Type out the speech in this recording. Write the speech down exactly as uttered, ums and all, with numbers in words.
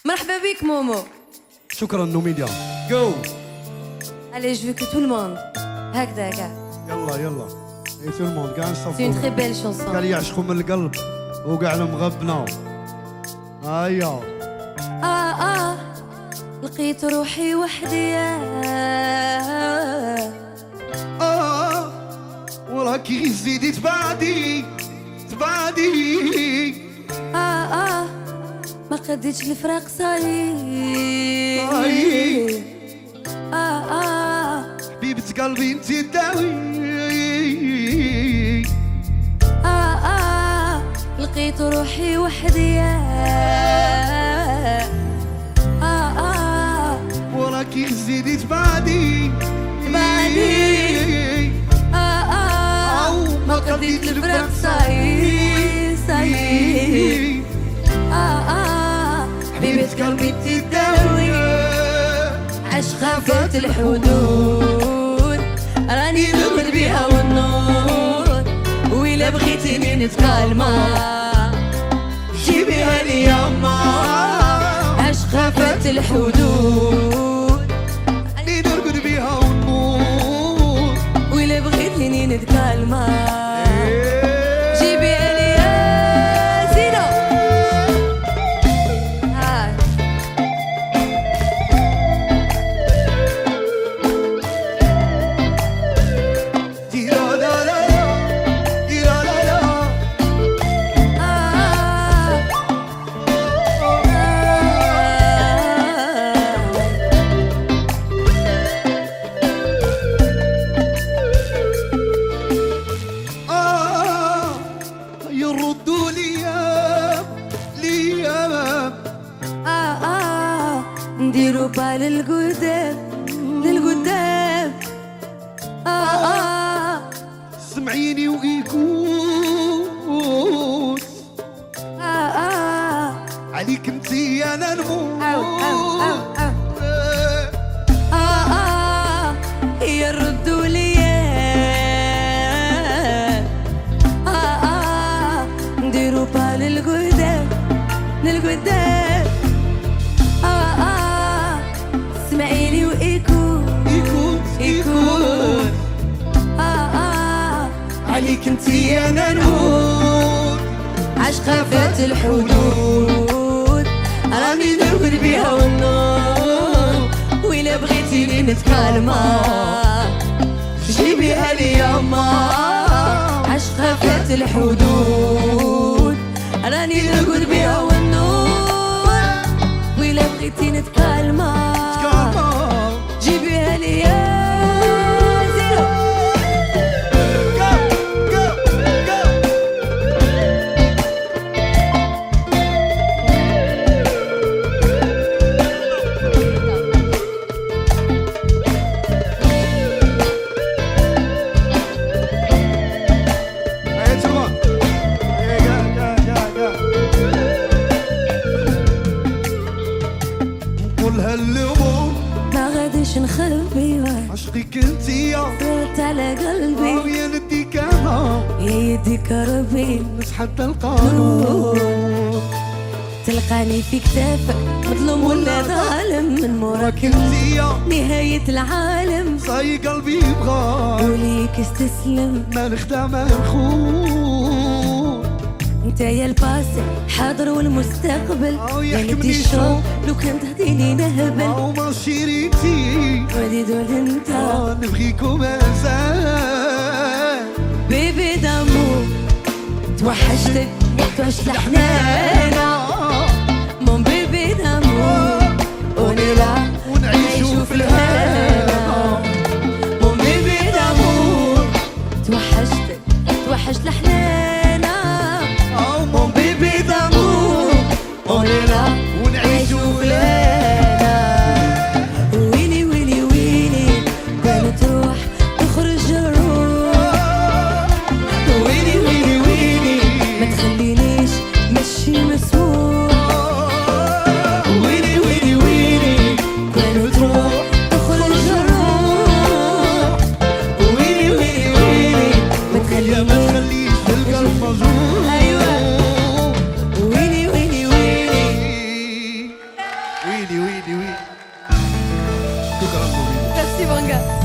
مرحبا بك مومو. شكرا نوميديا. جو. Allez, je veux que tout le monde. هكذا كاع. يلا يلا. اي تو الموند كاع نصفوا. C'est une très belle chanson. قال يعشقوا من القلب وكاع المغبنة. هيا. آه آه لقيت روحي وحدي. آه وراكي غير زيدي تبعدي تبعدي. آه آه ما قديتش الفراق صاي. صاي. آه آه حبيبة قلبي انتي الداوي. آه آه لقيت روحي وحدي. آه آه وراكي زيدي تبعدي تبعدي. آه آه ما قديت الفراق صاي صاي. آه آه حبيبة قلبي تداوي. عشقها فات الحدود راني نغل بيها والنور. وإلا بغيتيني نتكلمى جيبيها لي يما. عشقها فات الحدود راني نرقد بيها والنور. وإلا بغيتيني نتكلمى جيبيها لي يا زينة. هاي يردوا ليا ليا. آه آه نديرو بال للقدام للقدام. آه آه سمعيني وإيكوس. آه آه عليك انتي انا نموت. أو أو أو أو آه آه يردوا ليا. آه آه نديرو بال للقدام للقدام. آه آه اسمعيلي وإيكوس إيكوس إيكوس. آه آه عليك انتي انا نموت. عشقها فات الحدود راني نرقد بيها والنور. وإلا بغيتيني نتكلمى جيبيها لي يما. عشقها فات الحدود راني نرقد بيها والنور. وإلا بغيتي نتكلمى جيبيها لي يا زينة. كل هالامور ما غاديش نخبي عشقك انتي يا صرت على قلبي. يا نديك انا يا يديك ربي بس حتى القانون. تلقاني في كتافك مظلوم ولا ظالم. من موراك انتي يا نهاية العالم. صاي قلبي يبغى وليك استسلم. ما نخدع ما نخون. انت يا الباسي حاضر والمستقبل. أو يا يحكمني ندي الشوق الشوق. لو كان تهديني نهبل. او ما شريتي ودي دول انت آه نبغيكم ازال. بيبي دامو توحشتك توحشت الحنانة. مون بيبي دامو ونلعب ونعيشو في الهنا. مون بيبي دامو توحشتك توحشت الحنانة. او مون بيبي دامو ونلعب ونعيشو في الهنا. ويلي ويلي ويلي كانت تروح تخرج الروح. ويلي ويلي ويلي ما تخلينيش مشي مسموح. ويلي ويلي ويلي كانت تروح تخرج الروح. ويلي ويلي ويلي ما يا ما تخلينيش تخليش القلب مجروح. أيوة. ويلي ويلي ويلي سيدي وي. شكرا. Merci Banga.